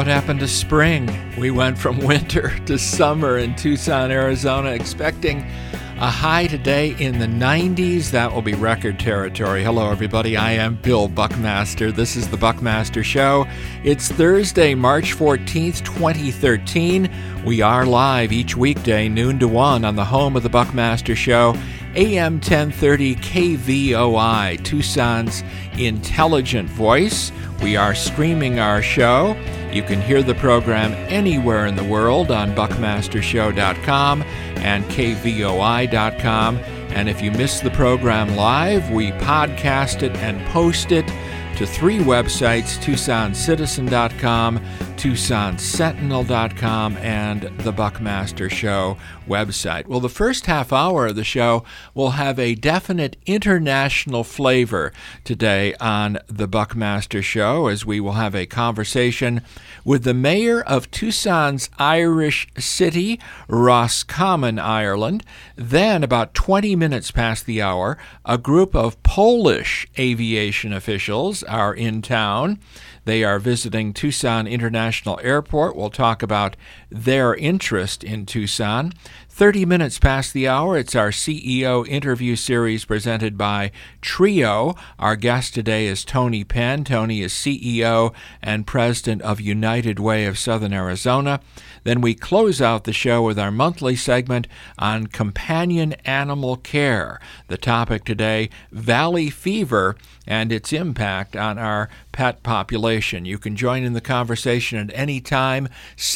what happened to spring? We went from winter to summer in Tucson, Arizona, expecting a high today in the 90s. That will be record territory. Hello, everybody. I am Bill Buckmaster. This is The Buckmaster Show. It's Thursday, March 14th, 2013. We are live each weekday, noon to 1, on the home of The Buckmaster Show, AM 1030 KVOI, Tucson's intelligent voice. We are streaming our show. You can hear the program anywhere in the world on buckmastershow.com and kvoi.com. And if you miss the program live, we podcast it and post it to three websites: TucsonCitizen.com, TucsonSentinel.com, and the Buckmaster Show website. Well, the first half hour of the show will have a definite international flavor today on the Buckmaster Show, as we will have a conversation with the mayor of Tucson's Irish city, Roscommon, Ireland. Then, about 20 minutes past the hour, a group of Polish aviation officials are in town. They are visiting Tucson International Airport. We'll talk about their interest in Tucson. 30 minutes past the hour, it's our CEO interview series presented by Trio. Our guest today is Tony Penn. Tony is CEO and president of United Way of Southern Arizona. Then we close out the show with our monthly segment on companion animal care. The topic today, valley fever and its impact on our pet population. You can join in the conversation at any time.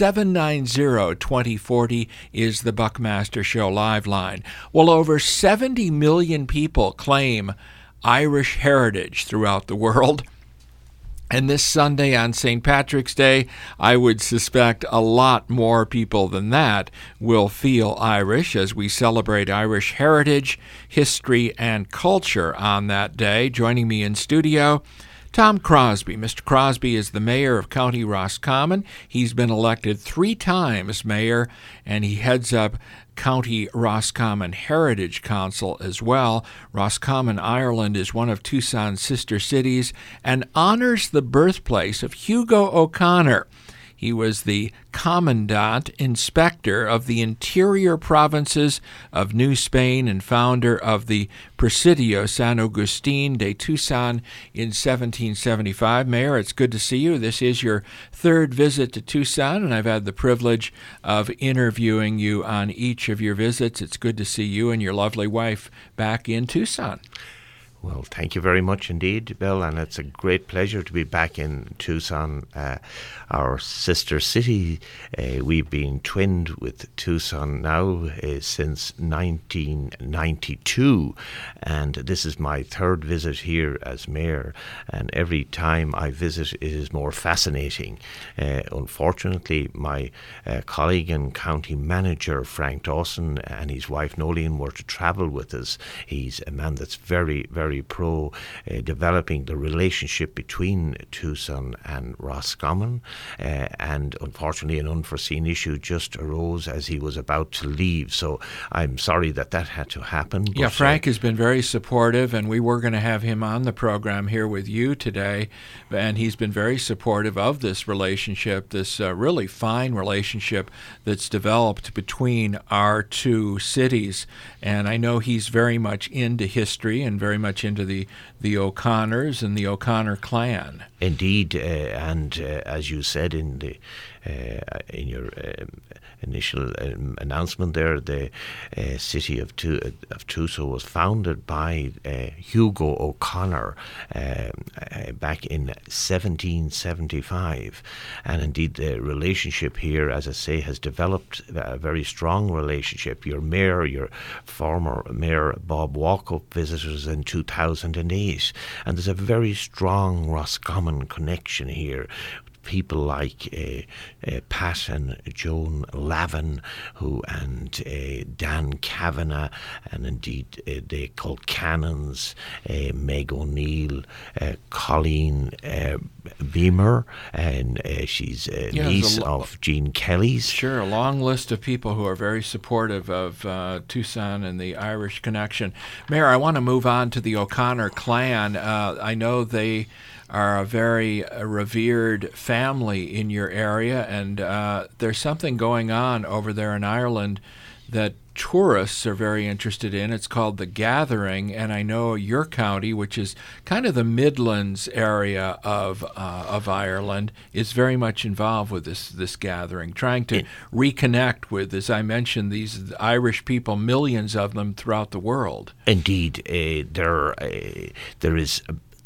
790-2040 is the Buckmaster Show live line. Well, over 70 million people claim Irish heritage throughout the world. And this Sunday on St. Patrick's Day, I would suspect a lot more people than that will feel Irish as we celebrate Irish heritage, history, and culture on that day. Joining me in studio, Tom Crosby. Mr. Crosby is the mayor of County Roscommon. He's been elected 3 times mayor, and he heads up County Roscommon Heritage Council as well. Roscommon, Ireland is one of Tucson's sister cities and honors the birthplace of Hugo O'Connor. He was the Commandant Inspector of the interior provinces of New Spain and founder of the Presidio San Agustin de Tucson in 1775. Mayor, it's good to see you. This is your 3rd visit to Tucson, and I've had the privilege of interviewing you on each of your visits. It's good to see you and your lovely wife back in Tucson. Well, thank you very much indeed, Bill, and it's a great pleasure to be back in Tucson, our sister city. We've been twinned with Tucson now since 1992, and this is my 3rd visit here as mayor, and every time I visit it is more fascinating. Unfortunately, my colleague and county manager, Frank Dawson, and his wife, Nolene, were to travel with us. He's a man that's very, very pro developing the relationship between Tucson and Roscommon, and unfortunately an unforeseen issue just arose as he was about to leave, so I'm sorry that had to happen. Yeah, Frank has been very supportive, and we were going to have him on the program here with you today, and he's been very supportive of this relationship, this really fine relationship that's developed between our two cities. And I know he's very much into history and very much into the O'Connors and the O'Connor clan. Indeed, and as you said in your initial announcement there, the city of Tucson was founded by Hugo O'Connor back in 1775, and indeed the relationship here, as I say, has developed a very strong relationship. Your former mayor Bob Walkup visited us in 2008, and there's a very strong Roscommon connection here. People like Pat and Joan Lavin, and Dan Kavanagh, and indeed they Colcannons, Meg O'Neill, Colleen Beamer, and she's a niece of Gene Kelly's. Sure, a long list of people who are very supportive of Tucson and the Irish connection. Mayor, I want to move on to the O'Connor clan. I know they are a very revered family family in your area, and there's something going on over there in Ireland that tourists are very interested in. It's called The Gathering, and I know your county, which is kind of the Midlands area of Ireland, is very much involved with this gathering, trying to reconnect with, as I mentioned, these Irish people, millions of them throughout the world. Indeed, there is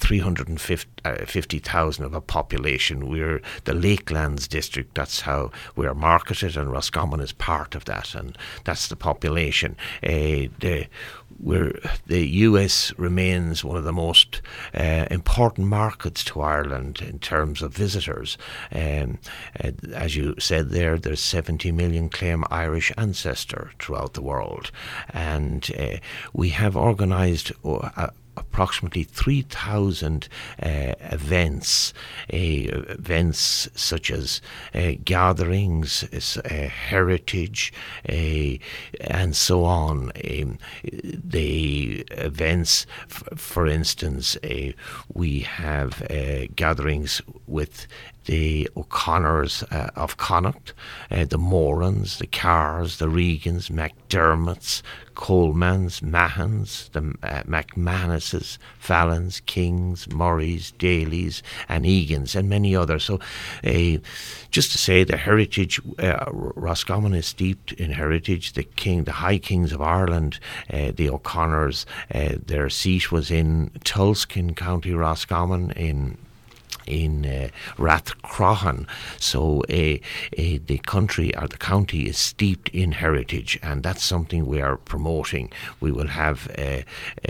350,000 of a population. We're the Lakelands district. That's how we're marketed, and Roscommon is part of that, and that's the population. The US remains one of the most important markets to Ireland in terms of visitors. As you said there's 70 million claim Irish ancestor throughout the world, and we have organised approximately 3,000 events such as gatherings, heritage, and so on. The events, for instance, we have gatherings with the O'Connors of Connacht, the Morans, the Carrs, the Regans, McDermotts, Colemans, Mahans, the McManuses, Fallons, Kings, Murrays, Dailies, and Egans, and many others. So just to say, the heritage, Roscommon is steeped in heritage. The High Kings of Ireland, the O'Connors, their seat was in Tulsk in County Roscommon in Rathcrohan. So the country or the county is steeped in heritage, and that's something we are promoting. We will have the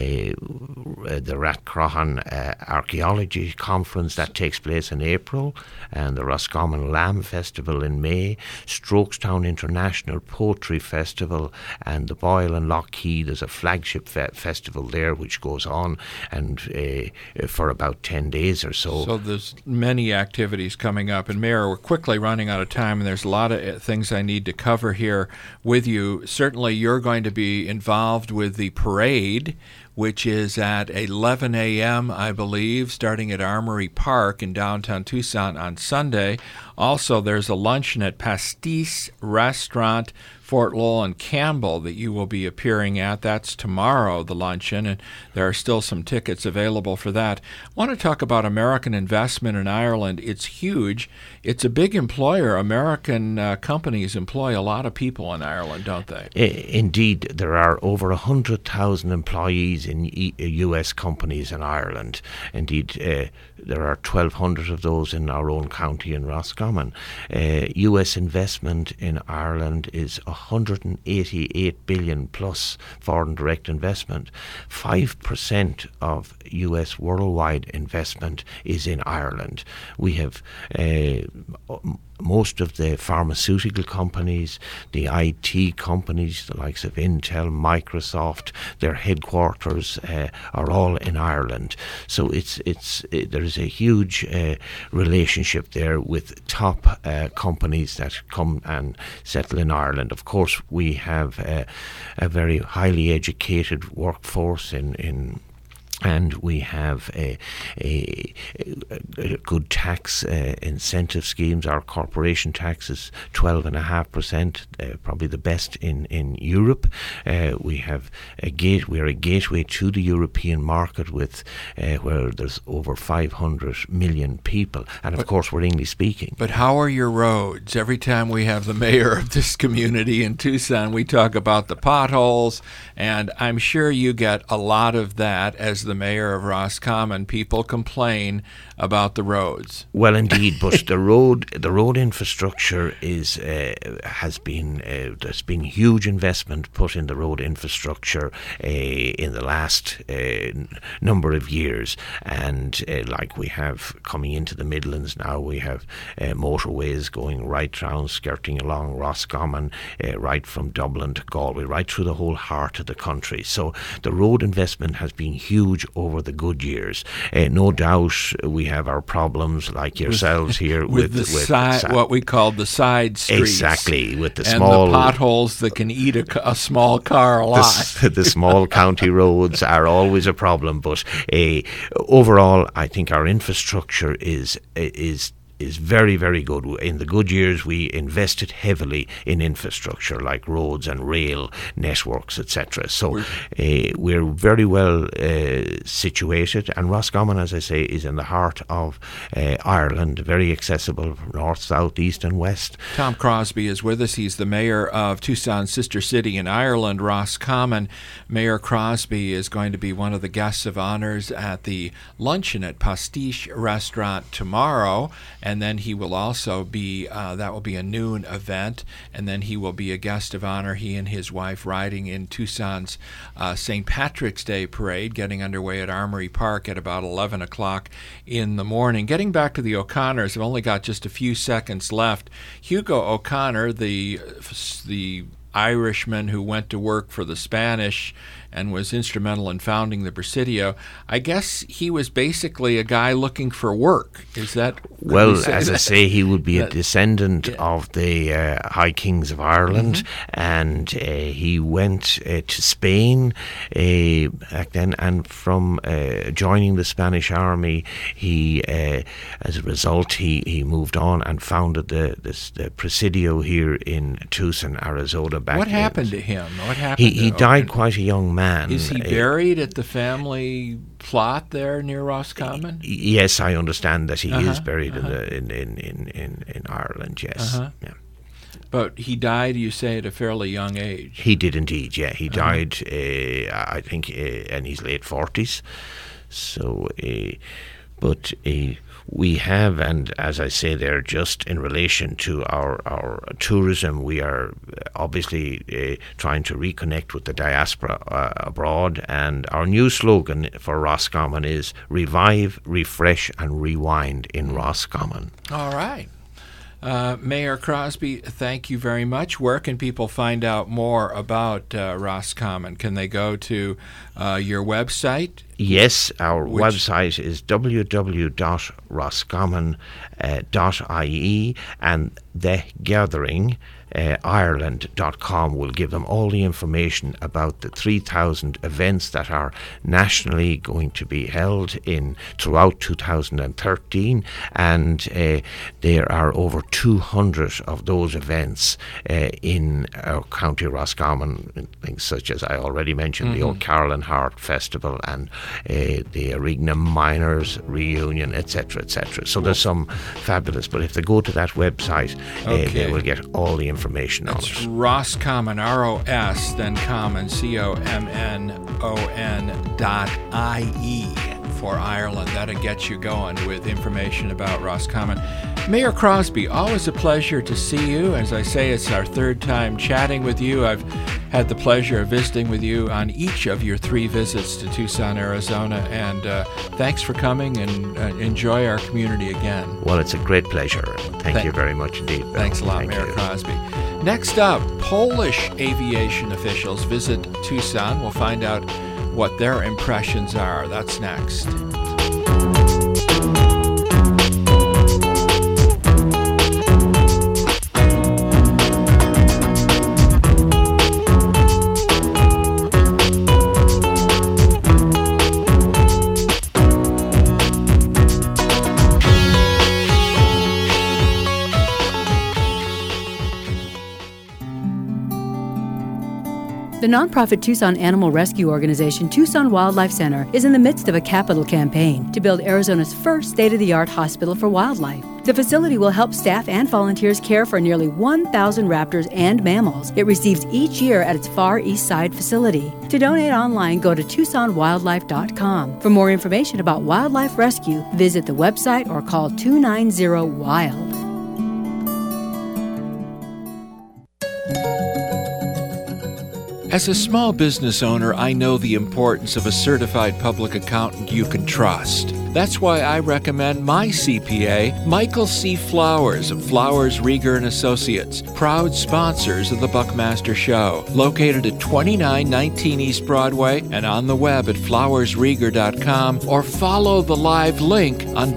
Rathcrohan Archaeology Conference that takes place in April, and the Roscommon Lamb Festival in May, Strokestown International Poetry Festival, and the Boyle and Lockheed. There's a flagship festival there which goes on and for about 10 days or so. So there's many activities coming up. And Mayor, we're quickly running out of time, and there's a lot of things I need to cover here with you. Certainly you're going to be involved with the parade, which is at 11 a.m., I believe, starting at Armory Park in downtown Tucson on Sunday. Also, there's a luncheon at Pastis Restaurant, Fort Lowell and Campbell, that you will be appearing at. That's tomorrow, the luncheon, and there are still some tickets available for that. I want to talk about American investment in Ireland. It's huge. It's a big employer. American companies employ a lot of people in Ireland, don't they? Indeed, there are over 100,000 employees in U.S. companies in Ireland. Indeed, there are 1,200 of those in our own county in Roscommon. U.S. investment in Ireland is 188 billion plus foreign direct investment. 5% of U.S. worldwide investment is in Ireland. We have most of the pharmaceutical companies, the IT companies, the likes of Intel, Microsoft, their headquarters are all in Ireland. So there is a huge relationship there with top companies that come and settle in Ireland. Of course, we have a very highly educated workforce and we have a good tax incentive schemes. Our corporation tax is 12.5%, probably the best in Europe. We have we're a gateway to the European market with where there's over 500 million people, and of course we're English speaking. But how are your roads? Every time we have the mayor of this community in Tucson, we talk about the potholes, and I'm sure you get a lot of that as the mayor of Roscommon. People complain about the roads. Well, indeed, but the road infrastructure has been there's been huge investment put in the road infrastructure in the last number of years, and like we have coming into the Midlands now, we have motorways going right round, skirting along Roscommon, right from Dublin to Galway, right through the whole heart of the country. So the road investment has been huge over the good years. No doubt we have our problems like yourselves here with what we call the side streets. Exactly, with the and small the potholes that can eat a small car alive. The small county roads are always a problem, but overall I think our infrastructure is very, very good. In the good years, we invested heavily in infrastructure like roads and rail networks, etc. So we're very well situated, and Roscommon, as I say, is in the heart of Ireland, very accessible north, south, east and west. Tom Crosby is with us. He's the mayor of Tucson's sister city in Ireland, Roscommon. Mayor Crosby is going to be one of the guests of honors at the luncheon at Pastiche Restaurant tomorrow, and then he will also be, that will be a noon event, and then he will be a guest of honor, he and his wife, riding in Tucson's St. Patrick's Day parade, getting underway at Armory Park at about 11 o'clock in the morning. Getting back to the O'Connors, I've only got just a few seconds left. Hugo O'Connor, the Irishman who went to work for the Spanish and was instrumental in founding the Presidio, I guess he was basically a guy looking for work. Is that... Well, as I say, he would be a descendant of the High Kings of Ireland, and he went to Spain back then, and from joining the Spanish army, he, as a result, he moved on and founded the Presidio here in Tucson, Arizona. What happened to him? What happened? He died quite a young man. Is he buried at the family plot there near Roscommon? Yes, I understand that he is buried in Ireland. Yes. Yeah. But he died, you say, at a fairly young age. He did indeed. Yeah, he died. I think in his late 40s. So, but. We have, and as I say there, just in relation to our tourism, we are obviously trying to reconnect with the diaspora abroad, and our new slogan for Roscommon is Revive, Refresh and Rewind in Roscommon. All right. Mayor Crosby, thank you very much. Where can people find out more about Roscommon? Can they go to your website? Yes, our website is www.roscommon.ie, and The Gathering Ireland.com will give them all the information about the 3,000 events that are nationally going to be held throughout 2013, and there are over 200 of those events in our County Roscommon, things such as I already mentioned, the O'Carolan Heart Festival and the Arigna Miners Reunion, etc., etc. So there's some fabulous, but if they go to that website, they will get all the information on it. Roscommon, R-O-S, then Common, C-O-M-M-O-N.ie for Ireland. That'll get you going with information about Roscommon. Mayor Crosby, always a pleasure to see you. As I say, it's our third time chatting with you. I've had the pleasure of visiting with you on each of your 3 visits to Tucson, Arizona, and thanks for coming, and enjoy our community again. Well, it's a great pleasure. Thank you very much indeed, Bill. Thanks a lot, Mayor Crosby. Next up, Polish aviation officials visit Tucson. We'll find out what their impressions are. That's next. The nonprofit Tucson Animal Rescue Organization, Tucson Wildlife Center, is in the midst of a capital campaign to build Arizona's first state-of-the-art hospital for wildlife. The facility will help staff and volunteers care for nearly 1,000 raptors and mammals it receives each year at its Far East Side facility. To donate online, go to TucsonWildlife.com. For more information about wildlife rescue, visit the website or call 290-WILD. As a small business owner, I know the importance of a certified public accountant you can trust. That's why I recommend my CPA, Michael C. Flowers of Flowers, Rieger & Associates, proud sponsors of the Buckmaster Show, located at 2919 East Broadway and on the web at flowersrieger.com, or follow the live link on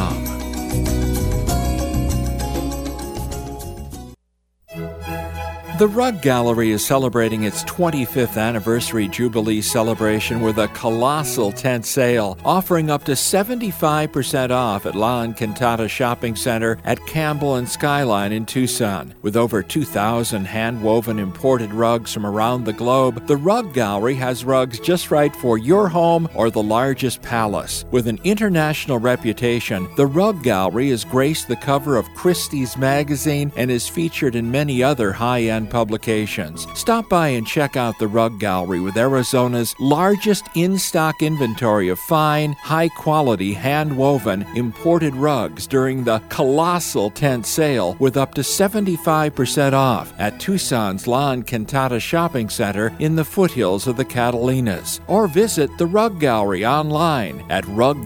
buckmastershow.com. The Rug Gallery is celebrating its 25th anniversary Jubilee celebration with a colossal tent sale, offering up to 75% off at La Encantada Shopping Center at Campbell and Skyline in Tucson. With over 2,000 hand-woven imported rugs from around the globe, the Rug Gallery has rugs just right for your home or the largest palace. With an international reputation, the Rug Gallery has graced the cover of Christie's magazine and is featured in many other high-end publications. Stop by and check out the Rug Gallery with Arizona's largest in-stock inventory of fine, high-quality, hand-woven, imported rugs during the colossal tent sale with up to 75% off at Tucson's La Encantada Shopping Center in the foothills of the Catalinas. Or visit the Rug Gallery online at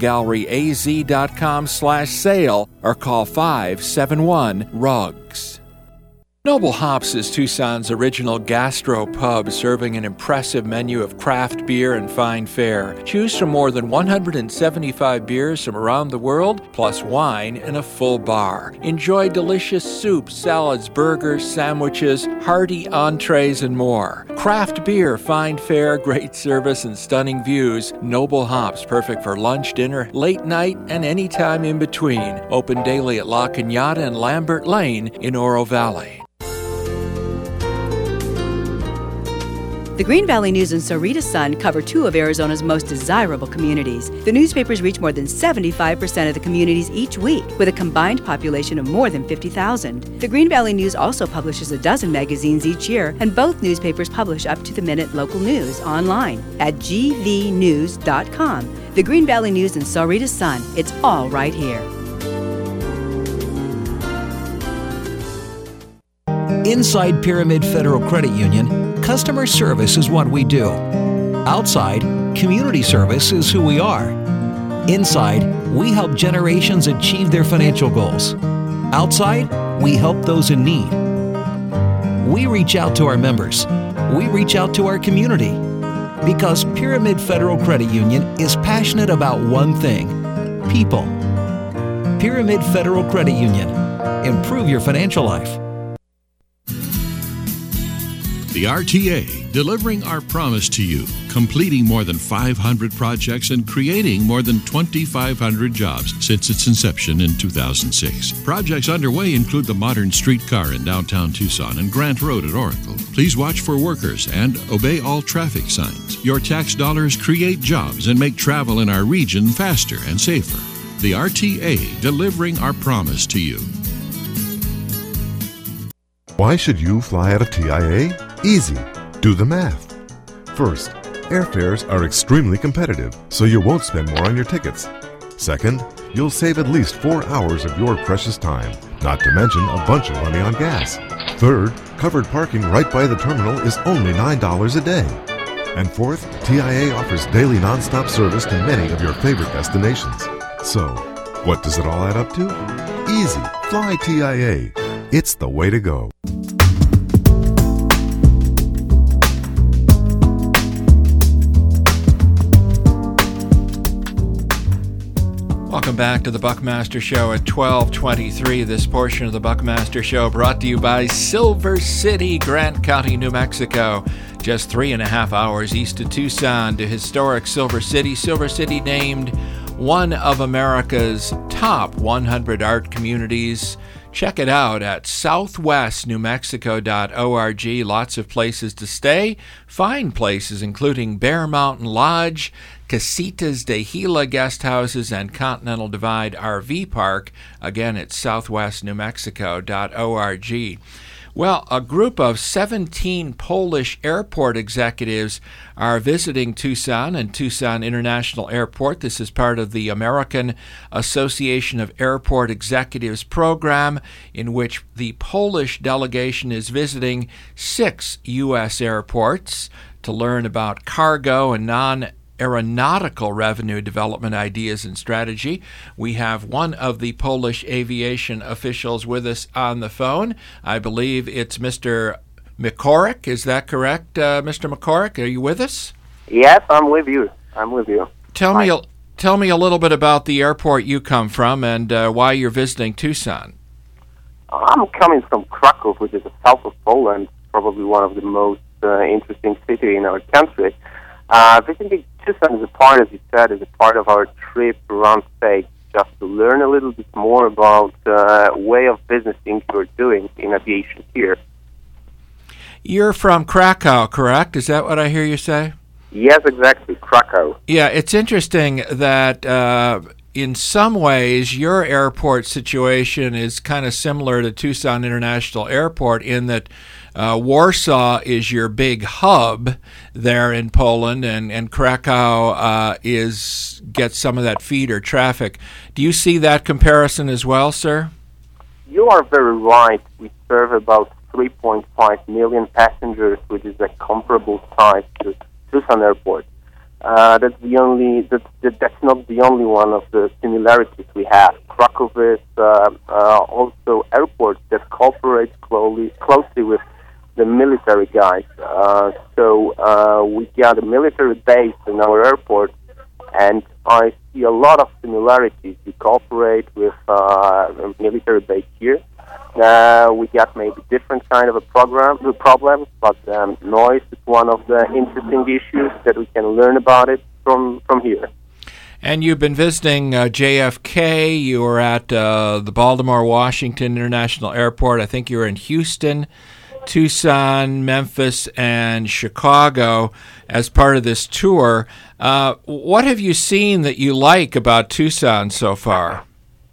ruggalleryaz.com/sale or call 571-RUGS. Noble Hops is Tucson's original gastro pub, serving an impressive menu of craft beer and fine fare. Choose from more than 175 beers from around the world, plus wine and a full bar. Enjoy delicious soups, salads, burgers, sandwiches, hearty entrees, and more. Craft beer, fine fare, great service, and stunning views. Noble Hops, perfect for lunch, dinner, late night, and any time in between. Open daily at La Cañada and Lambert Lane in Oro Valley. The Green Valley News and Sahuarita Sun cover two of Arizona's most desirable communities. The newspapers reach more than 75% of the communities each week, with a combined population of more than 50,000. The Green Valley News also publishes a dozen magazines each year, and both newspapers publish up-to-the-minute local news online at gvnews.com. The Green Valley News and Sahuarita Sun, it's all right here. Inside Pyramid Federal Credit Union, customer service is what we do. Outside, community service is who we are. Inside, we help generations achieve their financial goals. Outside, we help those in need. We reach out to our members. We reach out to our community. Because Pyramid Federal Credit Union is passionate about one thing: people. Pyramid Federal Credit Union. Improve your financial life. The RTA, delivering our promise to you, completing more than 500 projects and creating more than 2,500 jobs since its inception in 2006. Projects underway include the modern streetcar in downtown Tucson and Grant Road at Oracle. Please watch for workers and obey all traffic signs. Your tax dollars create jobs and make travel in our region faster and safer. The RTA, delivering our promise to you. Why should you fly out of TIA? Easy. Do the math. First, airfares are extremely competitive, so you won't spend more on your tickets. Second, you'll save at least 4 hours of your precious time, not to mention a bunch of money on gas. Third, covered parking right by the terminal is only $9 a day. And fourth, TIA offers daily nonstop service to many of your favorite destinations. So, what does it all add up to? Easy. Fly TIA. It's the way to go. Welcome back to the Buckmaster Show at 12:23. This portion of the Buckmaster Show brought to you by Silver City, Grant County, New Mexico. Just 3.5 hours east of Tucson to historic Silver City. Silver City named one of America's top 100 art communities. Check it out at southwestnewmexico.org. Lots of places to stay. Fine places including Bear Mountain Lodge, Casitas de Gila guest houses, and Continental Divide RV Park. Again, it's southwestnewmexico.org. Well, a group of 17 Polish airport executives are visiting Tucson and Tucson International Airport. This is part of the American Association of Airport Executives program, in which the Polish delegation is visiting 6 U.S. airports to learn about cargo and non-aeronautical revenue development ideas and strategy. We have one of the Polish aviation officials with us on the phone. I believe it's Mr. Mikorek. Is that correct, Mr. Mikorek? Are you with us? Yes, I'm with you. Tell me a little bit about the airport you come from and why you're visiting Tucson. I'm coming from Krakow, which is the south of Poland, probably one of the most interesting cities in our country. Visiting Tucson is a part, as you said, is a part of our trip around state, just to learn a little bit more about way of business things you're doing in aviation here. You're from Krakow, correct? Is that what I hear you say? Yes, exactly, Krakow. Yeah, it's interesting that in some ways your airport situation is kind of similar to Tucson International Airport in that Warsaw is your big hub there in Poland, and Krakow gets some of that feeder traffic. Do you see that comparison as well, sir? You are very right. We serve about 3.5 million passengers, which is a comparable size to Tucson Airport. That's not the only one of the similarities we have. Krakow is also airport that cooperates closely with the military guys. So we got a military base in our airport, and I see a lot of similarities. We cooperate with a military base here. We got maybe different kind of problems, but noise is one of the interesting issues that we can learn about it from here. And you've been visiting JFK. You were at the Baltimore-Washington International Airport. I think you were in Houston, Tucson, Memphis, and Chicago as part of this tour. What have you seen that you like about Tucson so far?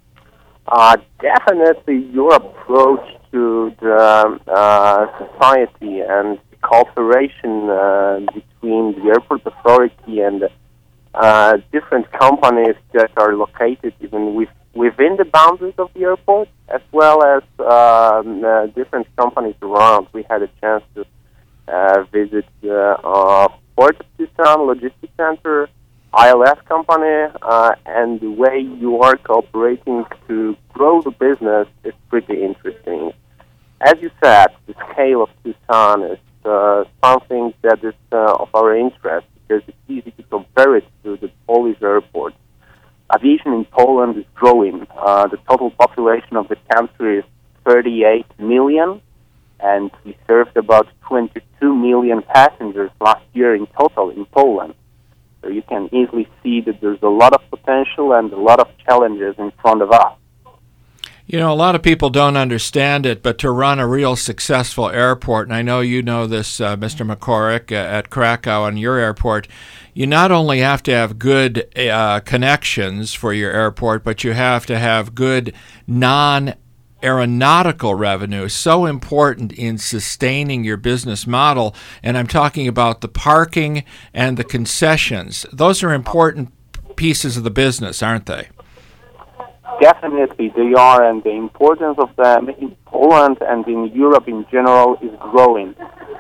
Definitely your approach to the society and cooperation between the airport authority and different companies that are located even within the boundaries of the airport, as well as different companies around. We had a chance to visit Port of Tucson Logistics Center, ILS company, and the way you are cooperating to grow the business is pretty interesting. As you said, the scale of Tucson is something that is of our interest because it's easy to compare it to the Polish airport. Aviation in Poland is growing. The total population of the country is 38 million, and we served about 22 million passengers last year in total in Poland. So you can easily see that there's a lot of potential and a lot of challenges in front of us. You know, a lot of people don't understand it, but to run a real successful airport, and I know you know this, Mr. Makorik, at Krakow and your airport, you not only have to have good connections for your airport, but you have to have good non-aeronautical revenue, so important in sustaining your business model. And I'm talking about the parking and the concessions. Those are important pieces of the business, aren't they? Definitely they are, and the importance of them in Poland and in Europe in general is growing.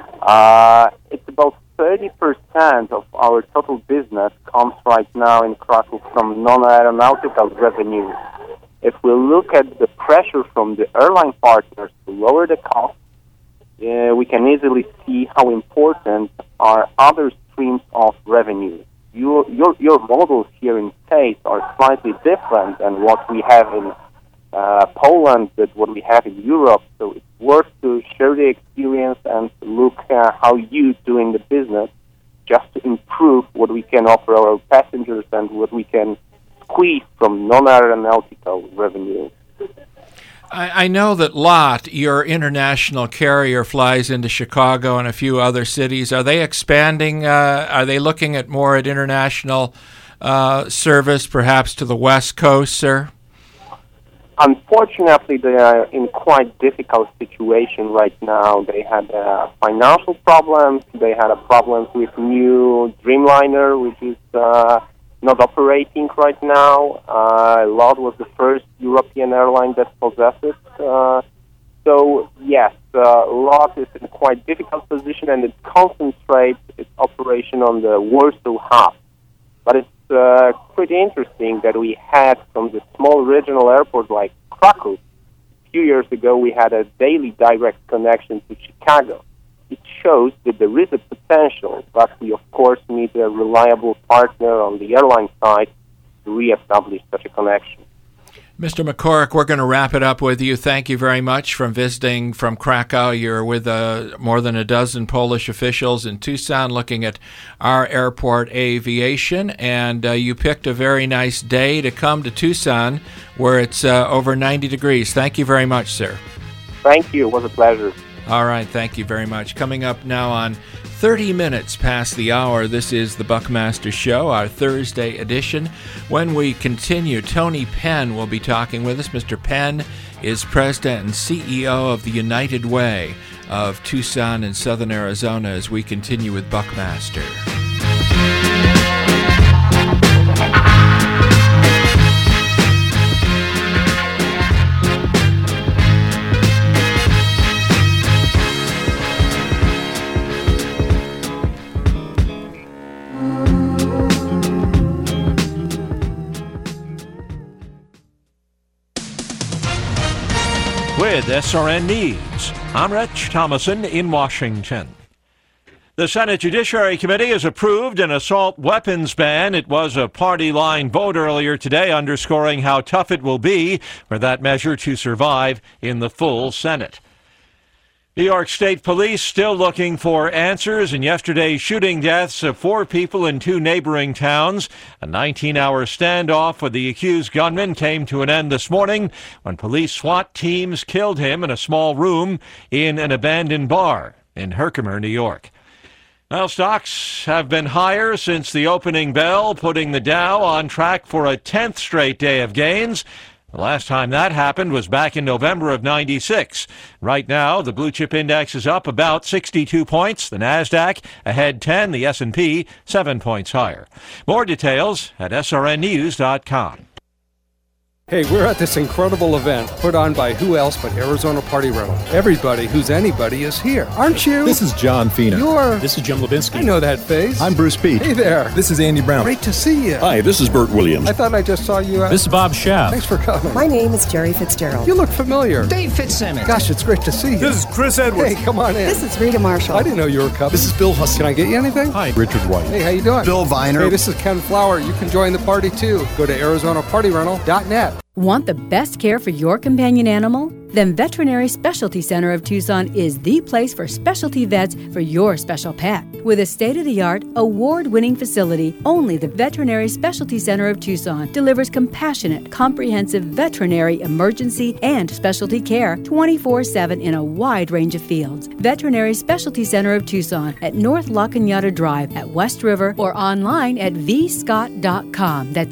It's about 30% of our total business comes right now in Krakow from non-aeronautical revenues. If we look at the pressure from the airline partners to lower the cost, we can easily see how important are other streams of revenue. Your models here in States are slightly different than what we have in Poland, than what we have in Europe. So it's worth to share the experience and look how you doing the business, just to improve what we can offer our passengers and what we can squeeze from non-aeronautical revenue. I know that LOT, your international carrier, flies into Chicago and a few other cities. Are they expanding? Are they looking at more at international service, perhaps to the West Coast, sir? Unfortunately, they are in quite difficult situation right now. They had financial problems. They had problems with new Dreamliner, which is not operating right now. LOT was the first European airline that possessed it. So, yes, LOT is in a quite difficult position, and it concentrates its operation on the Warsaw hub. But it's pretty interesting that we had from the small regional airport like Krakow. A few years ago, we had a daily direct connection to Chicago. It shows that there is a potential, but we, of course, need a reliable partner on the airline side to reestablish such a connection. Mr. McCorrick, we're going to wrap it up with you. Thank you very much for visiting from Krakow. You're with more than a dozen Polish officials in Tucson looking at our airport aviation, and you picked a very nice day to come to Tucson where it's over 90 degrees. Thank you very much, sir. Thank you. It was a pleasure. All right, thank you very much. Coming up now on 30 minutes past the hour, this is the Buckmaster Show, our Thursday edition. When we continue, Tony Penn will be talking with us. Mr. Penn is president and CEO of the United Way of Tucson and Southern Arizona as we continue with Buckmaster. With SRN News, I'm Rich Thomason in Washington. The Senate Judiciary Committee has approved an assault weapons ban. It was a party-line vote earlier today, underscoring how tough it will be for that measure to survive in the full Senate. New York State Police still looking for answers in yesterday's shooting deaths of 4 people in 2 neighboring towns. A 19-hour standoff with the accused gunman came to an end this morning when police SWAT teams killed him in a small room in an abandoned bar in Herkimer, New York. Now, stocks have been higher since the opening bell, putting the Dow on track for a 10th straight day of gains. The last time that happened was back in November of '96. Right now, the blue chip index is up about 62 points. The NASDAQ ahead 10, the S&P 7 points higher. More details at srnnews.com. Hey, we're at this incredible event put on by who else but Arizona Party Rental. Everybody who's anybody is here, aren't you? This is John Fina. This is Jim Levinsky. I know that face. I'm Bruce Peake. Hey there. This is Andy Brown. Great to see you. Hi, this is Bert Williams. I thought I just saw you This is Bob Schaaf. Thanks for coming. My name is Jerry Fitzgerald. You look familiar. Dave Fitzsimmons. Gosh, it's great to see you. This is Chris Edwards. Hey, come on in. This is Rita Marshall. I didn't know you were coming. This is Bill Hussey. Can I get you anything? Hi, Richard White. Hey, how you doing? Bill Viner. Hey, this is Ken Flower. You can join the party too. Go to ArizonaPartyRental.net. Want the best care for your companion animal? Then Veterinary Specialty Center of Tucson is the place for specialty vets for your special pet. With a state-of-the-art, award-winning facility, only the Veterinary Specialty Center of Tucson delivers compassionate, comprehensive veterinary emergency and specialty care 24/7 in a wide range of fields. Veterinary Specialty Center of Tucson at North La Cañada Drive at West River or online at vscott.com. That's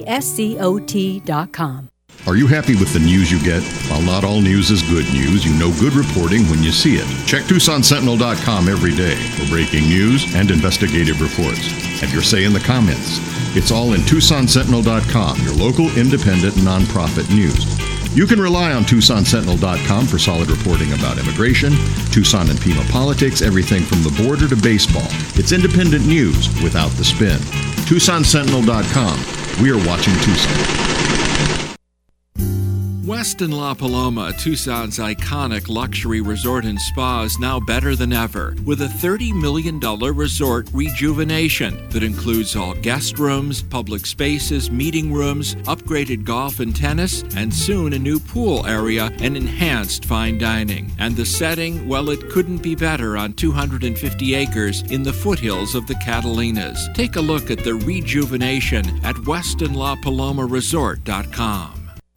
VSCOT.com. Are you happy with the news you get? While not all news is good news, you know good reporting when you see it. Check TucsonSentinel.com every day for breaking news and investigative reports. Have your say in the comments. It's all in TucsonSentinel.com, your local independent nonprofit news. You can rely on TucsonSentinel.com for solid reporting about immigration, Tucson and Pima politics, everything from the border to baseball. It's independent news without the spin. TucsonSentinel.com. We are watching Tucson. Westin La Paloma, Tucson's iconic luxury resort and spa, is now better than ever with a $30 million resort rejuvenation that includes all guest rooms, public spaces, meeting rooms, upgraded golf and tennis, and soon a new pool area and enhanced fine dining. And the setting, well, it couldn't be better on 250 acres in the foothills of the Catalinas. Take a look at the rejuvenation at WestinLaPalomaResort.com.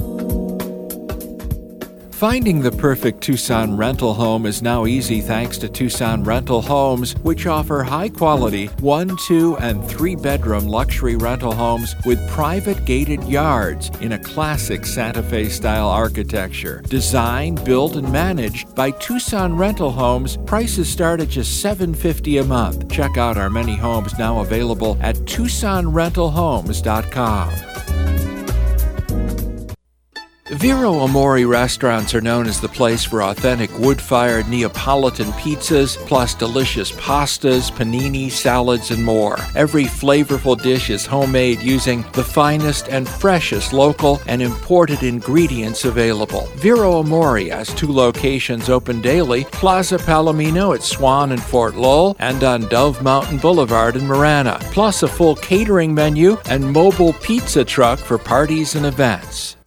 Finding the perfect Tucson rental home is now easy thanks to Tucson Rental Homes, which offer high-quality 1, 2, and 3-bedroom luxury rental homes with private gated yards in a classic Santa Fe-style architecture. Designed, built, and managed by Tucson Rental Homes, prices start at just $750 a month. Check out our many homes now available at TucsonRentalHomes.com. Vero Amore restaurants are known as the place for authentic wood-fired Neapolitan pizzas, plus delicious pastas, panini, salads, and more. Every flavorful dish is homemade using the finest and freshest local and imported ingredients available. Vero Amore has 2 locations open daily, Plaza Palomino at Swan and Fort Lowell, and on Dove Mountain Boulevard in Marana, plus a full catering menu and mobile pizza truck for parties and events.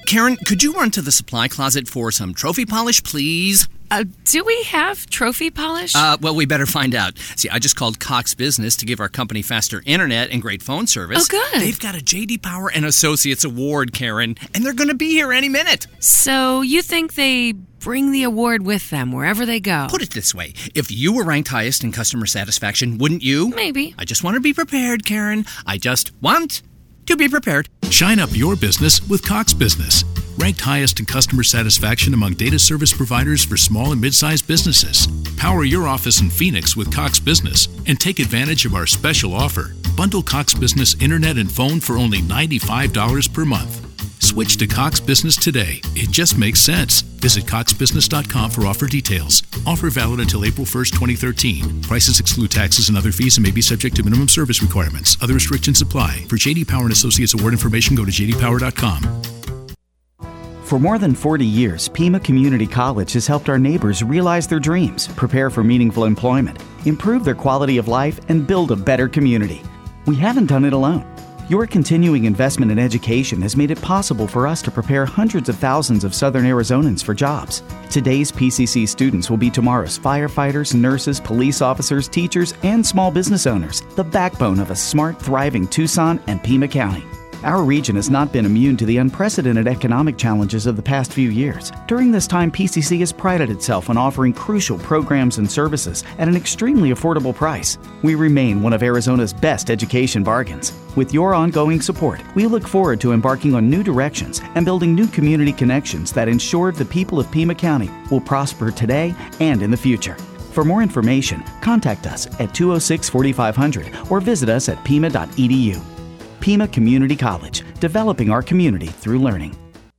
Karen, could you run to the supply closet for some trophy polish, please? Do we have trophy polish? Well, we better find out. See, I just called Cox Business to give our company faster internet and great phone service. Oh, good. They've got a J.D. Power and Associates Award, Karen, and they're going to be here any minute. So you think they bring the award with them wherever they go? Put it this way. If you were ranked highest in customer satisfaction, wouldn't you? Maybe. I just want to be prepared, Karen. I just want to be prepared. Shine up your business with Cox Business. Ranked highest in customer satisfaction among data service providers for small and mid-sized businesses. Power your office in Phoenix with Cox Business and take advantage of our special offer. Bundle Cox Business internet and phone for only $95 per month. Switch to Cox Business today. It just makes sense. Visit coxbusiness.com for offer details. Offer valid until April 1st, 2013. Prices exclude taxes and other fees and may be subject to minimum service requirements. Other restrictions apply. For J.D. Power and Associates Award information, go to jdpower.com. For more than 40 years, Pima Community College has helped our neighbors realize their dreams, prepare for meaningful employment, improve their quality of life, and build a better community. We haven't done it alone. Your continuing investment in education has made it possible for us to prepare hundreds of thousands of Southern Arizonans for jobs. Today's PCC students will be tomorrow's firefighters, nurses, police officers, teachers, and small business owners, the backbone of a smart, thriving Tucson and Pima County. Our region has not been immune to the unprecedented economic challenges of the past few years. During this time, PCC has prided itself on offering crucial programs and services at an extremely affordable price. We remain one of Arizona's best education bargains. With your ongoing support, we look forward to embarking on new directions and building new community connections that ensure the people of Pima County will prosper today and in the future. For more information, contact us at 206-4500 or visit us at pima.edu. Pima Community College, developing our community through learning.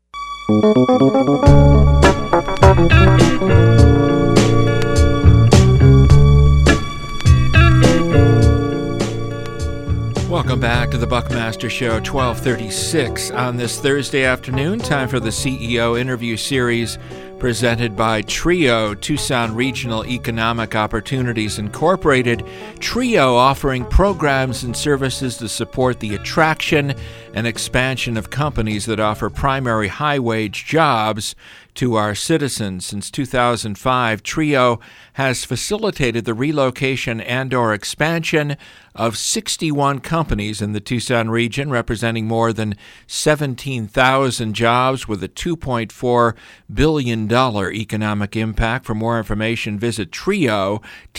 Welcome back to the Buckmaster Show, 1236 on this Thursday afternoon. Time for the CEO interview series presented by TRIO, Tucson Regional Economic Opportunities Incorporated. TRIO offering programs and services to support the attraction and expansion of companies that offer primary high-wage jobs to our citizens. Since 2005, TRIO has facilitated the relocation and/or expansion of 61 companies in the Tucson region, representing more than 17,000 jobs with a $2.4 billion economic impact. For more information, visit TRIO,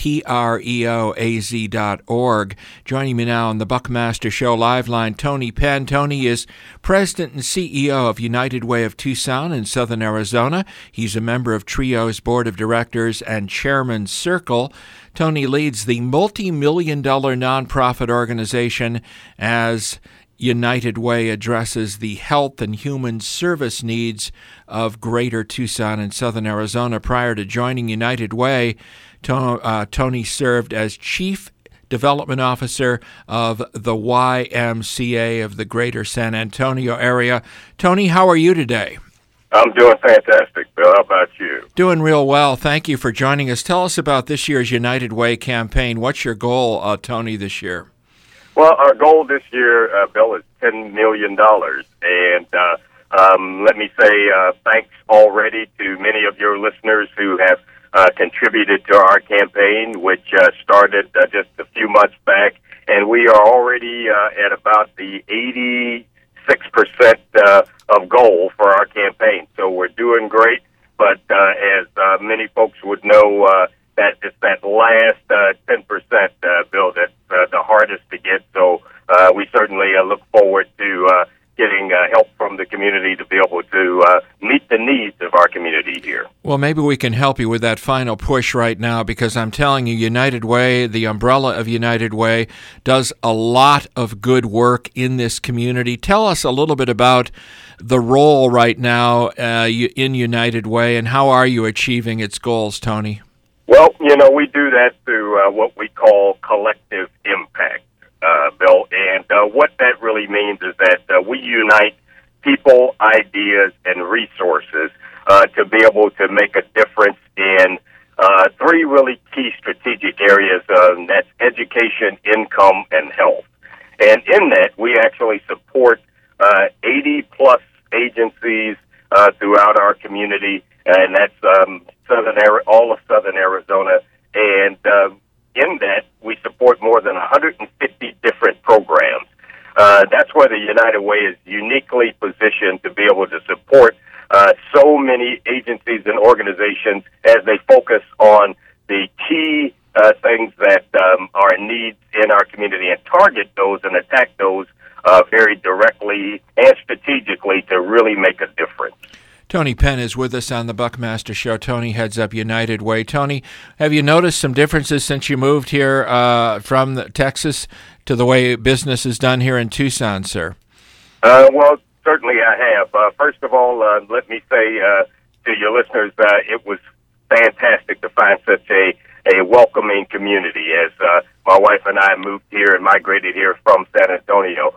TREOAZ.org. Joining me now on the Buckmaster Show Live Line, Tony Penn. Tony is President and CEO of United Way of Tucson in Southern Arizona. He's a member of TRIO's Board of Directors and Chairman's Circle. Tony leads the multi-million-dollar nonprofit organization as United Way addresses the health and human service needs of Greater Tucson and Southern Arizona. Prior to joining United Way, Tony served as Chief Development Officer of the YMCA of the Greater San Antonio area. Tony, how are you today? I'm doing fantastic, Bill. How about you? Doing real well. Thank you for joining us. Tell us about this year's United Way campaign. What's your goal, Tony, this year? Well, our goal this year, Bill, is $10 million. And let me say thanks already to many of your listeners who have contributed to our campaign, which started just a few months back. And we are already at about the 86% of goal for our campaign. So we're doing great, but as many folks would know, that it's that last 10%, Bill, that's the hardest to get. So we certainly look forward to getting help from the community to be able to meet the needs of our community here. Well, maybe we can help you with that final push right now, because I'm telling you, United Way, the umbrella of United Way, does a lot of good work in this community. Tell us a little bit about the role right now in United Way, and how are you achieving its goals, Tony? Well, we do that through what we call collective impact, Bill. And what that really means is that we unite people, ideas, and resources to be able to make a difference in three really key strategic areas. That's education, income, and health. And in that, we actually support 80-plus agencies throughout our community, and that's all of Southern Arizona. And in that, we support more than 150 different programs. That's where the United Way is uniquely positioned to be able to support so many agencies and organizations as they focus on the key things that are needs in our community and target those and attack those very directly and strategically to really make a difference. Tony Penn is with us on the Buckmaster Show. Tony heads up United Way. Tony, have you noticed some differences since you moved here from Texas to the way business is done here in Tucson, sir? Well, certainly I have. First of all, let me say to your listeners, it was fantastic to find such a welcoming community as my wife and I moved here and migrated here from San Antonio.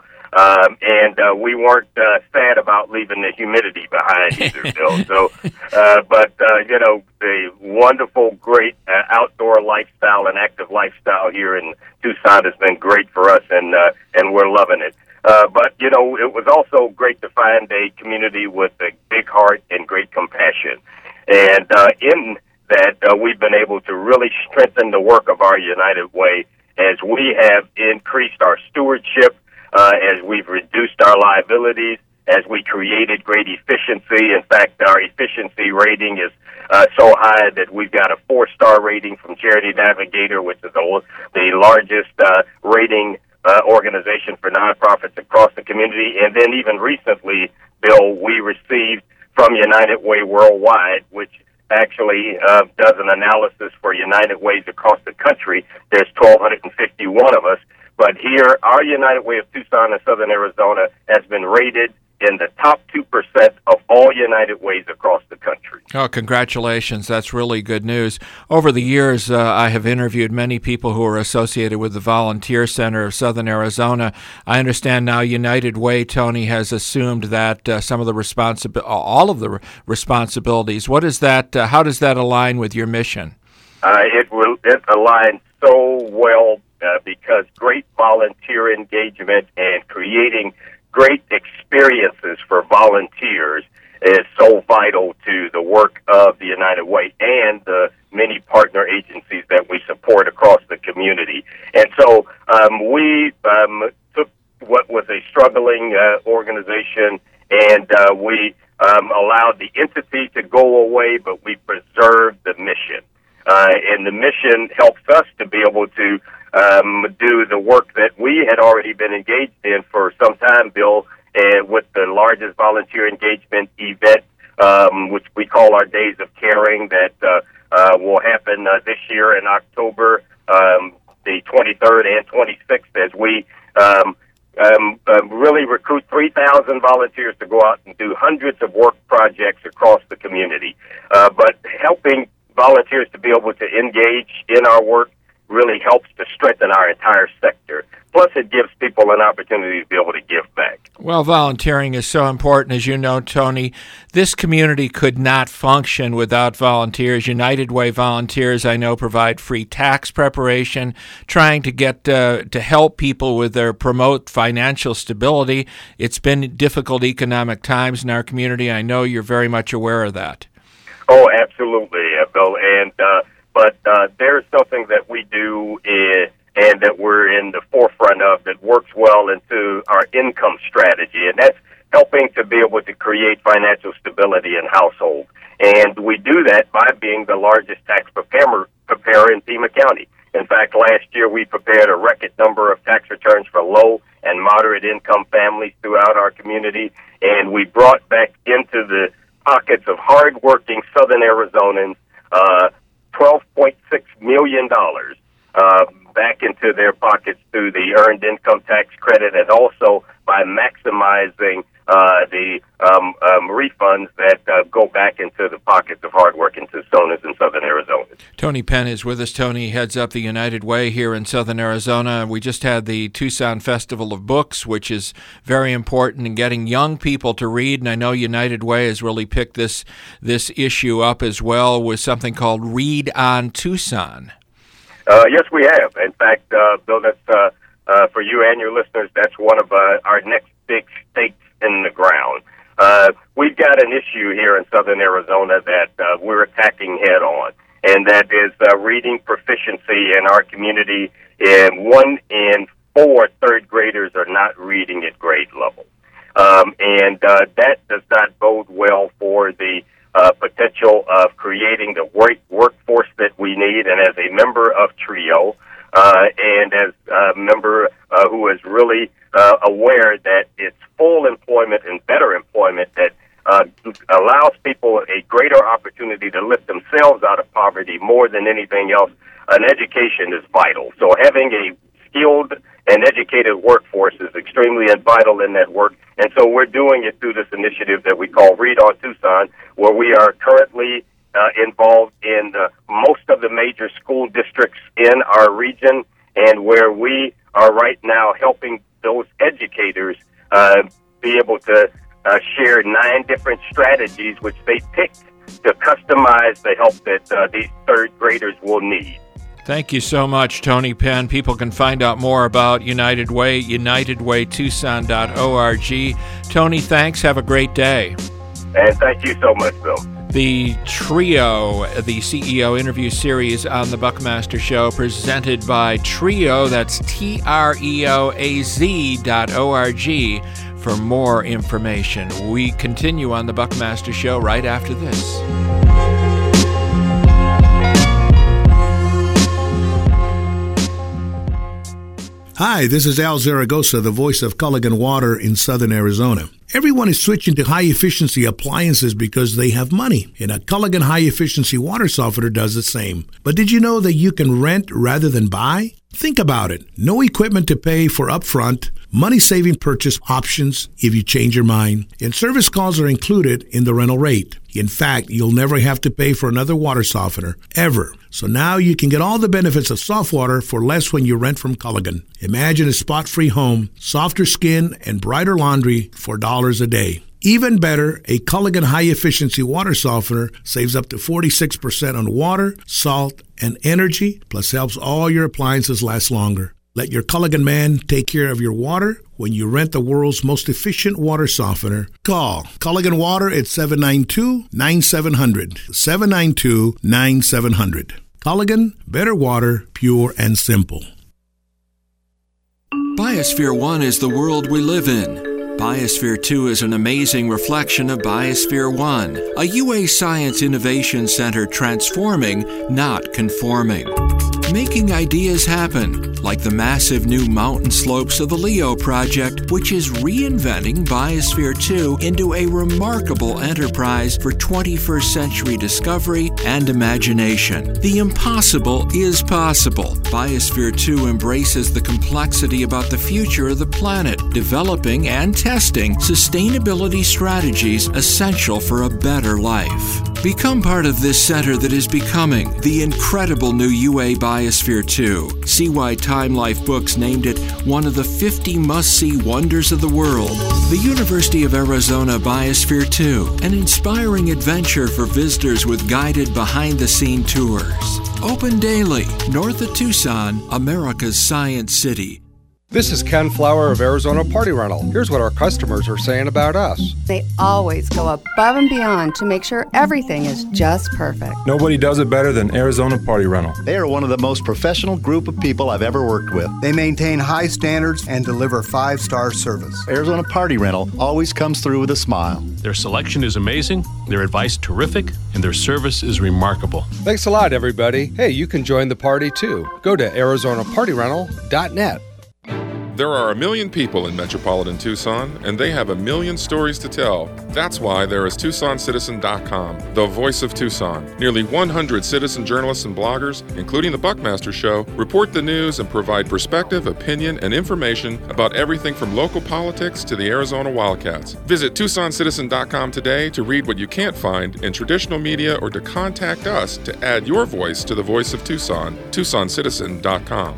And we weren't sad about leaving the humidity behind either, Bill. So, but the wonderful, great outdoor lifestyle and active lifestyle here in Tucson has been great for us, and we're loving it. But it was also great to find a community with a big heart and great compassion, and in that we've been able to really strengthen the work of our United Way as we have increased our stewardship. As we've reduced our liabilities, as we created great efficiency. In fact, our efficiency rating is so high that we've got a 4-star rating from Charity Navigator, which is the largest rating organization for nonprofits across the community. And then even recently, Bill, we received from United Way Worldwide, which actually does an analysis for United Ways across the country. There's 1,251 of us. But here, our United Way of Tucson and Southern Arizona has been rated in the top 2% of all United Ways across the country. Oh, congratulations. That's really good news. Over the years, I have interviewed many people who are associated with the Volunteer Center of Southern Arizona. I understand now United Way, Tony, has assumed that some of the all of the responsibilities. What is that? How does that align with your mission? It aligns so well because great volunteer engagement and creating great experiences for volunteers is so vital to the work of the United Way and the many partner agencies that we support across the community. And so we took what was a struggling organization and we allowed the entity to go away, but we preserved the mission. And the mission helps us to be able to do the work that we had already been engaged in for some time, Bill, with the largest volunteer engagement event, which we call our Days of Caring, that will happen this year in October, the 23rd and 26th, as we really recruit 3,000 volunteers to go out and do hundreds of work projects across the community. But helping volunteers to be able to engage in our work really helps to strengthen our entire sector. Plus, it gives people an opportunity to be able to give back. Well, volunteering is so important, as you know, Tony. This community could not function without volunteers. United Way volunteers, I know, provide free tax preparation, trying to get to help people with promote financial stability. It's been difficult economic times in our community. I know you're very much aware of that. Oh, absolutely, Bill. And but there's something that we do and that we're in the forefront of that works well into our income strategy, and that's helping to be able to create financial stability in households. And we do that by being the largest tax preparer in Pima County. In fact, last year we prepared a record number of tax returns for low and moderate income families throughout our community, and we brought back into the pockets of hardworking Southern Arizonans $12.6 million back into their pockets through the Earned Income Tax Credit, and also by maximizing the refunds that go back into the pockets of hardworking Tucsonans in Southern Arizona. Tony Penn is with us. Tony heads up the United Way here in Southern Arizona. We just had the Tucson Festival of Books, which is very important in getting young people to read, and I know United Way has really picked this issue up as well with something called Read on Tucson. Yes, we have. In fact, Bill, that's for you and your listeners, that's one of our next big stakes in the ground. we've got an issue here in southern Arizona that we're attacking head on, and that is reading proficiency in our community. And 1 in 4 third graders are not reading at grade level. And that does not bode well for the potential of creating the workforce that we need. And as a member of TRIO, and as a member who is really aware that it's full employment and better employment that allows people a greater opportunity to lift themselves out of poverty more than anything else, an education is vital. So having a skilled and educated workforce is extremely vital in that work. And so we're doing it through this initiative that we call Read on Tucson, where we are currently involved in most of the major school districts in our region, and where we are right now helping those educators be able to share 9 different strategies which they picked to customize the help that these third graders will need. Thank you so much, Tony Penn. People can find out more about United Way, unitedwaytucson.org. Tony, thanks. Have a great day. And thank you so much, Bill. The TRIO, the CEO interview series on the Buckmaster Show, presented by TRIO, that's TREOAZ.org for more information. We continue on the Buckmaster Show right after this. Hi, this is Al Zaragoza, the voice of Culligan Water in southern Arizona. Everyone is switching to high-efficiency appliances because they have money, and a Culligan high-efficiency water softener does the same. But did you know that you can rent rather than buy? Think about it. No equipment to pay for upfront, money-saving purchase options if you change your mind, and service calls are included in the rental rate. In fact, you'll never have to pay for another water softener, ever. So now you can get all the benefits of soft water for less when you rent from Culligan. Imagine a spot-free home, softer skin, and brighter laundry for $1 a day. Even better, a Culligan high-efficiency water softener saves up to 46% on water, salt, and energy, plus helps all your appliances last longer. Let your Culligan man take care of your water when you rent the world's most efficient water softener. Call Culligan Water at 792-9700. 792-9700. Culligan, better water, pure and simple. Biosphere 1 is the world we live in. Biosphere 2 is an amazing reflection of Biosphere 1, a UA Science Innovation Center transforming, not conforming. Making ideas happen, like the massive new mountain slopes of the LEO project, which is reinventing Biosphere 2 into a remarkable enterprise for 21st century discovery and imagination. The impossible is possible. Biosphere 2 embraces the complexity about the future of the planet, developing and testing sustainability strategies essential for a better life. Become part of this center that is becoming the incredible new UA Biosphere 2. See why Time Life Books named it one of the 50 must-see wonders of the world. The University of Arizona Biosphere 2, an inspiring adventure for visitors with guided behind-the-scene tours. Open daily, north of Tucson, America's Science City. This is Ken Flower of Arizona Party Rental. Here's what our customers are saying about us. They always go above and beyond to make sure everything is just perfect. Nobody does it better than Arizona Party Rental. They are one of the most professional group of people I've ever worked with. They maintain high standards and deliver 5-star service. Arizona Party Rental always comes through with a smile. Their selection is amazing, their advice terrific, and their service is remarkable. Thanks a lot, everybody. Hey, you can join the party too. Go to ArizonaPartyRental.net. There are 1 million people in metropolitan Tucson, and they have 1 million stories to tell. That's why there is TucsonCitizen.com, the voice of Tucson. Nearly 100 citizen journalists and bloggers, including the Buckmaster Show, report the news and provide perspective, opinion, and information about everything from local politics to the Arizona Wildcats. Visit TucsonCitizen.com today to read what you can't find in traditional media or to contact us to add your voice to the voice of Tucson. TucsonCitizen.com.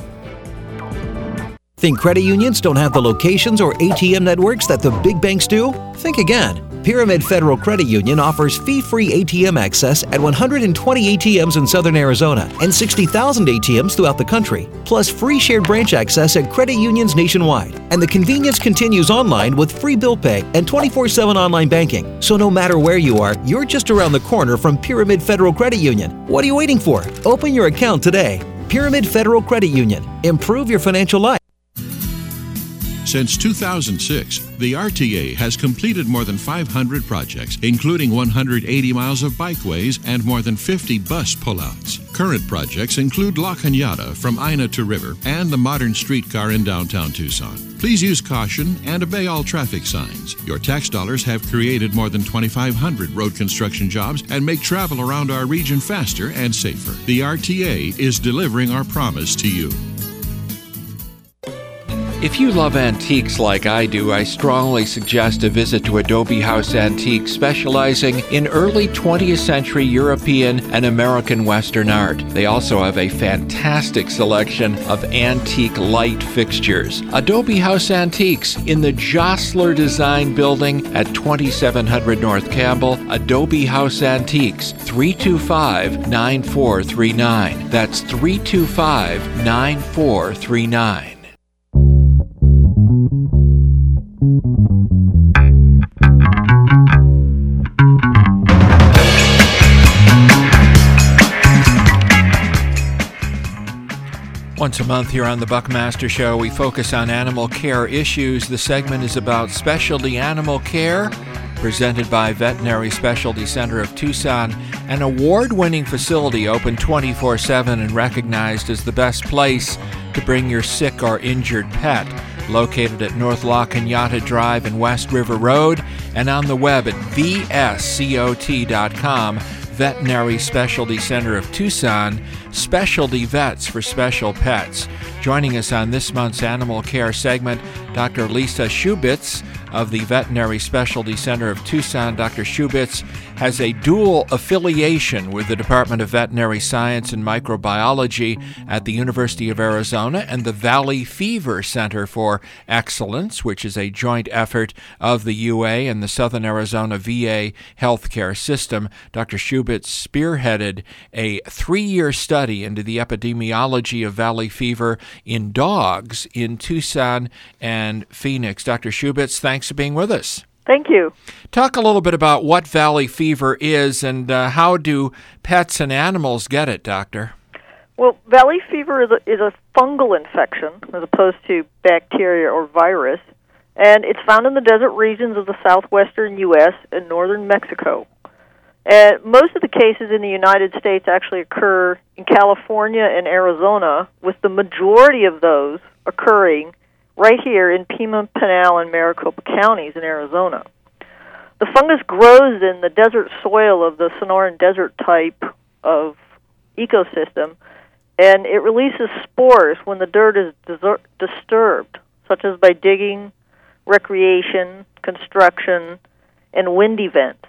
Think credit unions don't have the locations or ATM networks that the big banks do? Think again. Pyramid Federal Credit Union offers fee-free ATM access at 120 ATMs in Southern Arizona and 60,000 ATMs throughout the country, plus free shared branch access at credit unions nationwide. And the convenience continues online with free bill pay and 24/7 online banking. So no matter where you are, you're just around the corner from Pyramid Federal Credit Union. What are you waiting for? Open your account today. Pyramid Federal Credit Union. Improve your financial life. Since 2006, the RTA has completed more than 500 projects, including 180 miles of bikeways and more than 50 bus pullouts. Current projects include La Cañada from Ina to River and the modern streetcar in downtown Tucson. Please use caution and obey all traffic signs. Your tax dollars have created more than 2,500 road construction jobs and make travel around our region faster and safer. The RTA is delivering our promise to you. If you love antiques like I do, I strongly suggest a visit to Adobe House Antiques, specializing in early 20th century European and American Western art. They also have a fantastic selection of antique light fixtures. Adobe House Antiques in the Jostler Design Building at 2700 North Campbell. Adobe House Antiques, 325-9439. That's 325-9439. Once a month here on the Buckmaster Show, we focus on animal care issues. The segment is about specialty animal care, presented by Veterinary Specialty Center of Tucson, an award-winning facility open 24/7 and recognized as the best place to bring your sick or injured pet. Located at North La Cañada Drive and West River Road, and on the web at vscot.com. Veterinary Specialty Center of Tucson, specialty vets for special pets. Joining us on this month's Animal Care segment, Dr. Lisa Shubitz of the Veterinary Specialty Center of Tucson. Dr. Shubitz has a dual affiliation with the Department of Veterinary Science and Microbiology at the University of Arizona and the Valley Fever Center for Excellence, which is a joint effort of the UA and the Southern Arizona VA healthcare system. Dr. Shubitz spearheaded a 3-year study into the epidemiology of valley fever in dogs in Tucson and Phoenix. Dr. Shubitz, thanks for being with us. Thank you. Talk a little bit about what valley fever is and how do pets and animals get it, Doctor? Well, valley fever is a fungal infection as opposed to bacteria or virus, and it's found in the desert regions of the southwestern U.S. and northern Mexico. And most of the cases in the United States actually occur in California and Arizona, with the majority of those occurring right here in Pima, Pinal, and Maricopa counties in Arizona. The fungus grows in the desert soil of the Sonoran Desert type of ecosystem, and it releases spores when the dirt is disturbed, such as by digging, recreation, construction, and wind events.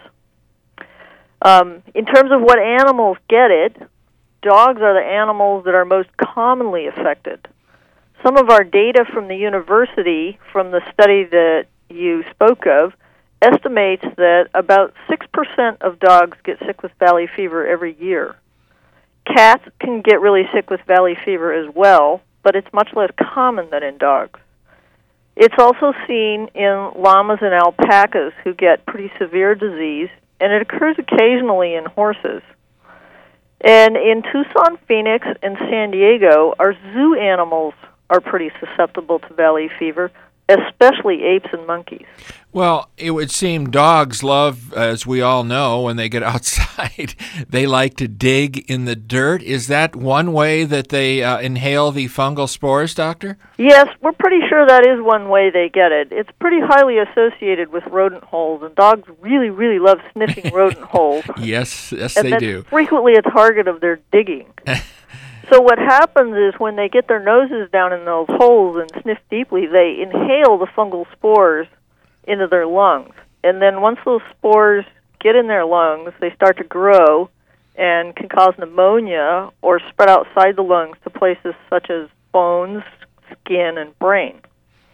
In terms of what animals get it, dogs are the animals that are most commonly affected. Some of our data from the university, from the study that you spoke of, estimates that about 6% of dogs get sick with valley fever every year. Cats can get really sick with valley fever as well, but it's much less common than in dogs. It's also seen in llamas and alpacas who get pretty severe disease, and it occurs occasionally in horses. And in Tucson, Phoenix, and San Diego, our zoo animals are pretty susceptible to valley fever, especially apes and monkeys. Well, it would seem dogs love, as we all know, when they get outside, they like to dig in the dirt. Is that one way that they inhale the fungal spores, Doctor? Yes, we're pretty sure that is one way they get it. It's pretty highly associated with rodent holes, and dogs really, really love sniffing rodent holes. Yes, and they do. Frequently a target of their digging. So what happens is when they get their noses down in those holes and sniff deeply, they inhale the fungal spores into their lungs. And then once those spores get in their lungs, they start to grow and can cause pneumonia or spread outside the lungs to places such as bones, skin, and brain.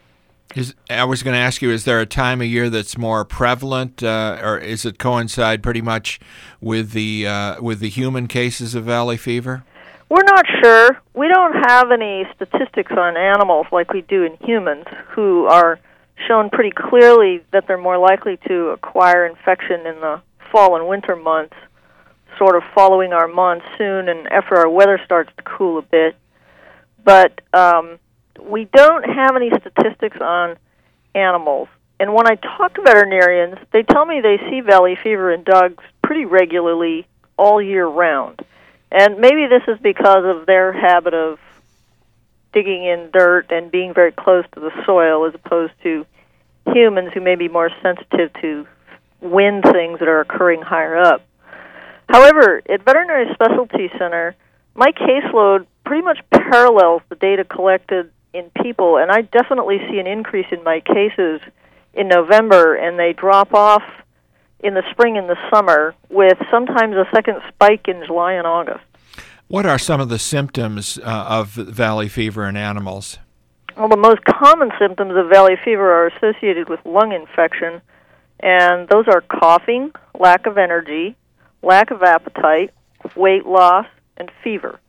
I was going to ask you, is there a time of year that's more prevalent, or is it coincide pretty much with the human cases of valley fever? We're not sure. We don't have any statistics on animals like we do in humans, who are shown pretty clearly that they're more likely to acquire infection in the fall and winter months, sort of following our monsoon and after our weather starts to cool a bit. But we don't have any statistics on animals. And when I talk to veterinarians, they tell me they see valley fever in dogs pretty regularly all year round. And maybe this is because of their habit of digging in dirt and being very close to the soil, as opposed to humans who may be more sensitive to wind things that are occurring higher up. However, at Veterinary Specialty Center, my caseload pretty much parallels the data collected in people, and I definitely see an increase in my cases in November, and they drop off in the spring and the summer, with sometimes a second spike in July and August. What are some of the symptoms of valley fever in animals? Well, the most common symptoms of valley fever are associated with lung infection, and those are coughing, lack of energy, lack of appetite, weight loss, and fever.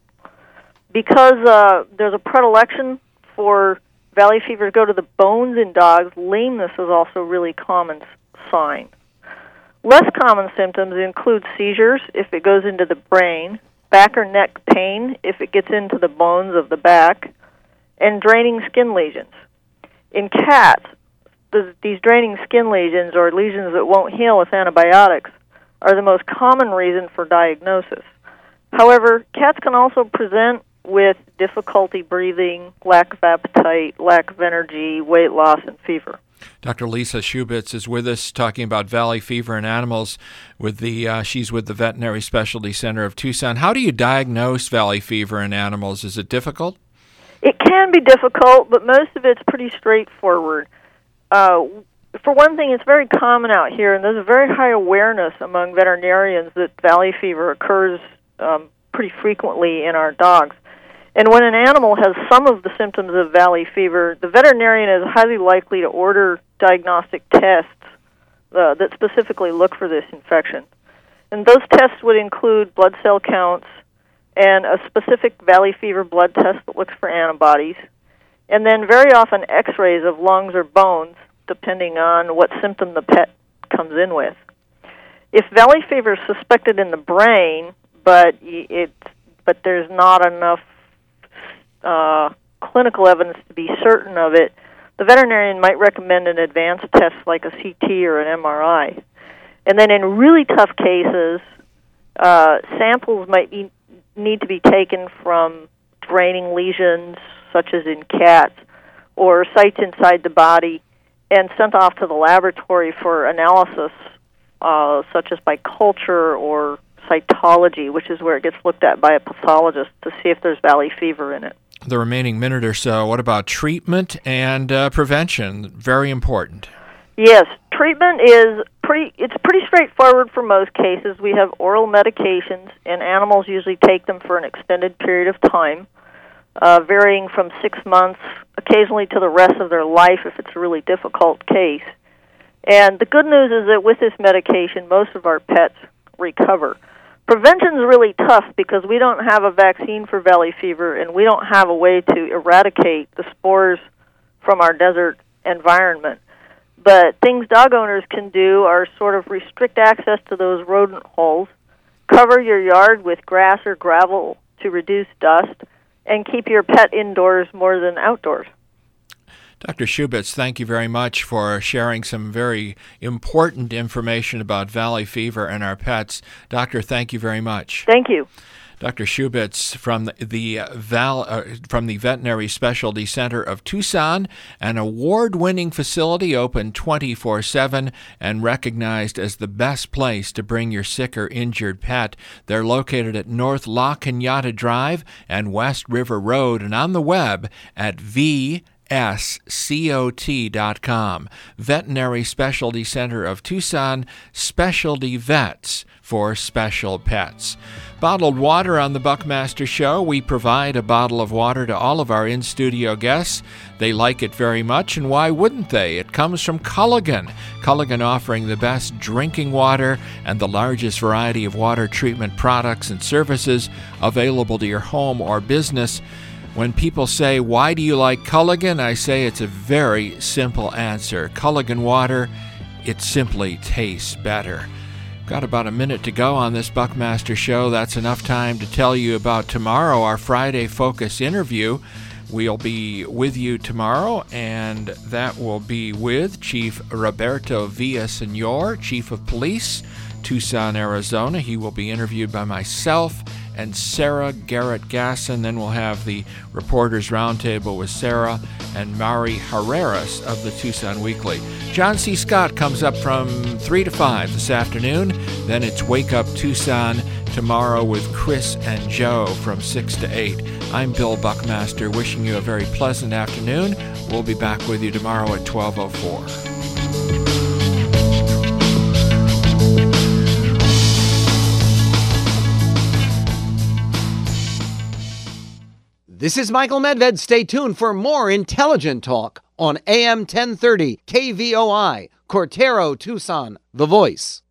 Because there's a predilection for valley fever to go to the bones in dogs, lameness is also a really common sign. Less common symptoms include seizures if it goes into the brain, back or neck pain if it gets into the bones of the back, and draining skin lesions. In cats, these draining skin lesions, or lesions that won't heal with antibiotics, are the most common reason for diagnosis. However, cats can also present with difficulty breathing, lack of appetite, lack of energy, weight loss, and fever. Dr. Lisa Shubitz is with us talking about valley fever in animals. She's with the Veterinary Specialty Center of Tucson. How do you diagnose valley fever in animals? Is it difficult? It can be difficult, but most of it's pretty straightforward. For one thing, it's very common out here, and there's a very high awareness among veterinarians that valley fever occurs pretty frequently in our dogs. And when an animal has some of the symptoms of valley fever, the veterinarian is highly likely to order diagnostic tests that specifically look for this infection. And those tests would include blood cell counts and a specific valley fever blood test that looks for antibodies, and then very often x-rays of lungs or bones, depending on what symptom the pet comes in with. If valley fever is suspected in the brain, but there's not enough clinical evidence to be certain of it, the veterinarian might recommend an advanced test like a CT or an MRI. And then in really tough cases, samples might need to be taken from draining lesions, such as in cats, or sites inside the body, and sent off to the laboratory for analysis, such as by culture or cytology, which is where it gets looked at by a pathologist to see if there's valley fever in it. The remaining minute or so, what about treatment and prevention? Very important. Yes, treatment is pretty straightforward for most cases. We have oral medications, and animals usually take them for an extended period of time, varying from 6 months, occasionally to the rest of their life if it's a really difficult case. And the good news is that with this medication, most of our pets recover. Prevention is really tough because we don't have a vaccine for valley fever, and we don't have a way to eradicate the spores from our desert environment. But things dog owners can do are sort of restrict access to those rodent holes, cover your yard with grass or gravel to reduce dust, and keep your pet indoors more than outdoors. Dr. Shubitz, thank you very much for sharing some very important information about valley fever and our pets. Doctor, thank you very much. Thank you. Dr. Shubitz from the Veterinary Specialty Center of Tucson, an award-winning facility open 24/7 and recognized as the best place to bring your sick or injured pet. They're located at North La Cañada Drive and West River Road, and on the web at VSPC VSCOT.com. Veterinary Specialty Center of Tucson, specialty vets for special pets. Bottled water on the Buckmaster Show. We provide a bottle of water to all of our in-studio guests. They like it very much, and why wouldn't they? It comes from Culligan. Culligan offering the best drinking water and the largest variety of water treatment products and services available to your home or business. When people say, why do you like Culligan? I say it's a very simple answer. Culligan water, it simply tastes better. Got about a minute to go on this Buckmaster Show. That's enough time to tell you about tomorrow, our Friday Focus interview. We'll be with you tomorrow, and that will be with Chief Roberto Villasenor, Chief of Police, Tucson, Arizona. He will be interviewed by myself and Sarah Garrett Gasson. Then we'll have the Reporters Roundtable with Sarah and Mari Herreras of the Tucson Weekly. John C. Scott comes up from 3 to 5 this afternoon. Then it's Wake Up Tucson tomorrow with Chris and Joe from 6 to 8. I'm Bill Buckmaster, wishing you a very pleasant afternoon. We'll be back with you tomorrow at 12:04. This is Michael Medved. Stay tuned for more intelligent talk on AM 1030 KVOI, Cortero, Tucson, The Voice.